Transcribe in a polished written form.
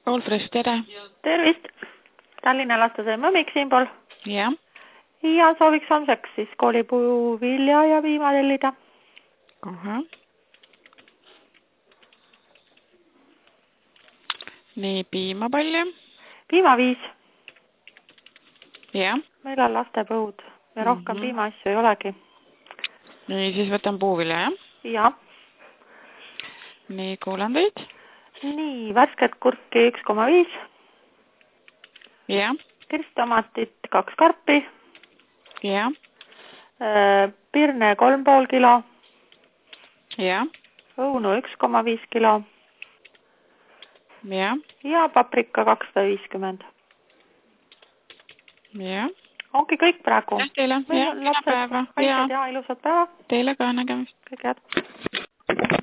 Olfres, tere! Tervist! Tallinna lastuse mõmmik siinpool. Ja. Ja sooviks homseks siis koolipuu vilja ja piima tellida. Kohe. Nii, piima palju? Piima 5. Ja. Meil on lastepõud ja rohkem piimaasju ei olegi. Nii, siis võtan puuvilja, jah? Ja. Nii, kuulan teid. Nii, värsket kurki 1,5. Ja. Kirstomatit 2 karpi. Ja. Pirne 3,5 kilo. Ja. Õunu 1,5 kilo. Ja. Ja paprika 250. Ja. Ongi kõik praegu. Teile. Meil Ja, on lapsed, päeva. kaitsed ja ilusat päeva. Teile ka nägemist. Kõik head.